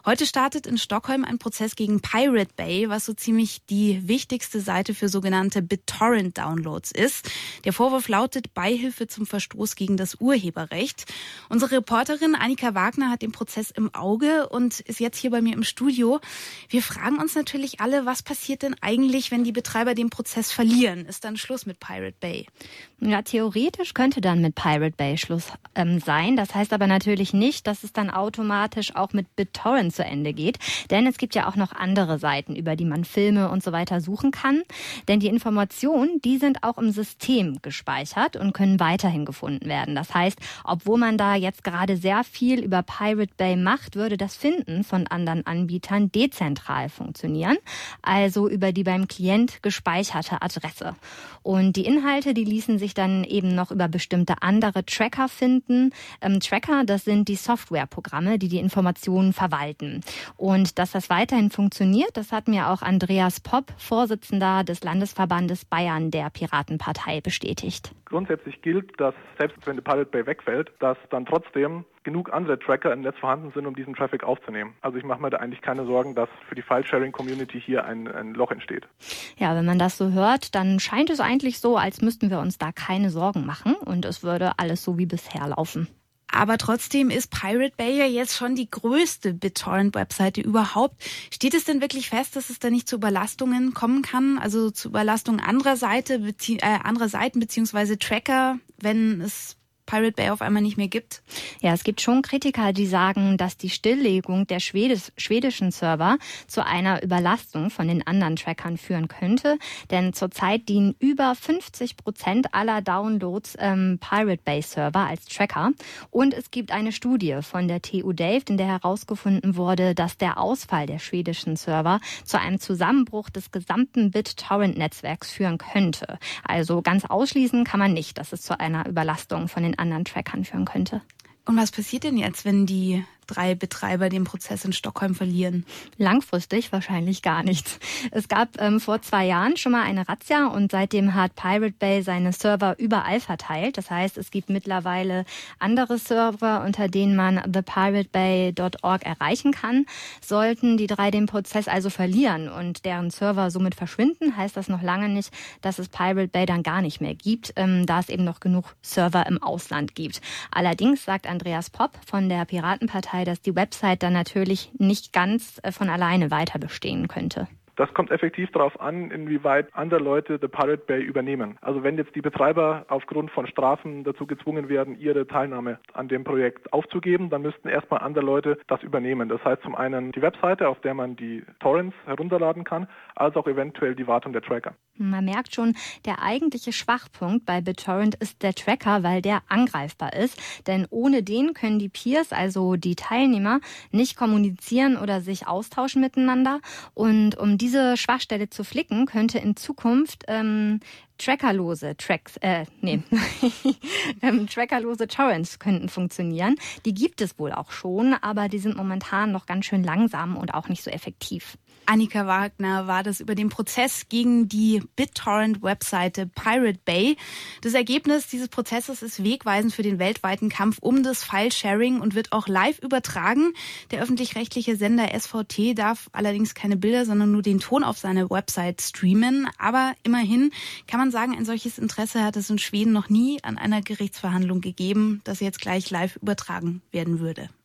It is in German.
Heute startet in Stockholm ein Prozess gegen Pirate Bay, was so ziemlich die wichtigste Seite für sogenannte BitTorrent-Downloads ist. Der Vorwurf lautet Beihilfe zum Verstoß gegen das Urheberrecht. Unsere Reporterin Annika Wagner hat den Prozess im Auge und ist jetzt hier bei mir im Studio. Wir fragen uns natürlich alle, was passiert denn eigentlich, wenn die Betreiber den Prozess verlieren? Ist dann Schluss mit Pirate Bay? Ja, theoretisch könnte dann mit Pirate Bay Schluss sein. Das heißt aber natürlich nicht, dass es dann automatisch auch mit BitTorrent zu Ende geht. Denn es gibt ja auch noch andere Seiten, über die man Filme und so weiter suchen kann. Denn die Informationen, die sind auch im System gespeichert und können weiterhin gefunden werden. Das heißt, obwohl man da jetzt gerade sehr viel über Pirate Bay macht, würde das Finden von anderen Anbietern dezentral funktionieren. Also über die beim Klient gespeicherte Adresse. Und die Inhalte, die ließen sich dann eben noch über bestimmte andere Tracker finden. Tracker, das sind die Softwareprogramme, die Informationen verwalten. Und dass das weiterhin funktioniert, das hat mir auch Andreas Popp, Vorsitzender des Landesverbandes Bayern der Piratenpartei, bestätigt. Grundsätzlich gilt, dass selbst wenn die Pirate Bay wegfällt, dass dann trotzdem genug andere Tracker im Netz vorhanden sind, um diesen Traffic aufzunehmen. Also ich mache mir da eigentlich keine Sorgen, dass für die File-Sharing-Community hier ein Loch entsteht. Ja, wenn man das so hört, dann scheint es eigentlich so, als müssten wir uns da keine Sorgen machen und es würde alles so wie bisher laufen. Aber trotzdem ist Pirate Bay ja jetzt schon die größte BitTorrent-Webseite überhaupt. Steht es denn wirklich fest, dass es da nicht zu Überlastungen kommen kann? Also zu Überlastungen anderer Seiten beziehungsweise Tracker, wenn es Pirate Bay auf einmal nicht mehr gibt? Ja, es gibt schon Kritiker, die sagen, dass die Stilllegung der schwedischen Server zu einer Überlastung von den anderen Trackern führen könnte. Denn zurzeit dienen über 50% aller Downloads Pirate Bay Server als Tracker. Und es gibt eine Studie von der TU Delft, in der herausgefunden wurde, dass der Ausfall der schwedischen Server zu einem Zusammenbruch des gesamten BitTorrent-Netzwerks führen könnte. Also ganz ausschließen kann man nicht, dass es zu einer Überlastung von den anderen Trackern führen könnte. Und was passiert denn jetzt, wenn die 3 Betreiber den Prozess in Stockholm verlieren? Langfristig wahrscheinlich gar nichts. Es gab vor 2 Jahren schon mal eine Razzia und seitdem hat Pirate Bay seine Server überall verteilt. Das heißt, es gibt mittlerweile andere Server, unter denen man thepiratebay.org erreichen kann. Sollten die 3 den Prozess also verlieren und deren Server somit verschwinden, heißt das noch lange nicht, dass es Pirate Bay dann gar nicht mehr gibt, da es eben noch genug Server im Ausland gibt. Allerdings sagt Andreas Popp von der Piratenpartei, dass die Website dann natürlich nicht ganz von alleine weiter bestehen könnte. Das kommt effektiv darauf an, inwieweit andere Leute The Pirate Bay übernehmen. Also wenn jetzt die Betreiber aufgrund von Strafen dazu gezwungen werden, ihre Teilnahme an dem Projekt aufzugeben, dann müssten erstmal andere Leute das übernehmen. Das heißt zum einen die Webseite, auf der man die Torrents herunterladen kann, als auch eventuell die Wartung der Tracker. Man merkt schon, der eigentliche Schwachpunkt bei BitTorrent ist der Tracker, weil der angreifbar ist. Denn ohne den können die Peers, also die Teilnehmer, nicht kommunizieren oder sich austauschen miteinander. Und um diese Schwachstelle zu flicken, könnte in Zukunft trackerlose Torrents könnten funktionieren. Die gibt es wohl auch schon, aber die sind momentan noch ganz schön langsam und auch nicht so effektiv. Annika Wagner war das über den Prozess gegen die BitTorrent-Webseite Pirate Bay. Das Ergebnis dieses Prozesses ist wegweisend für den weltweiten Kampf um das File-Sharing und wird auch live übertragen. Der öffentlich-rechtliche Sender SVT darf allerdings keine Bilder, sondern nur den Ton auf seine Website streamen. Aber immerhin kann man sagen, ein solches Interesse hat es in Schweden noch nie an einer Gerichtsverhandlung gegeben, das jetzt gleich live übertragen werden würde.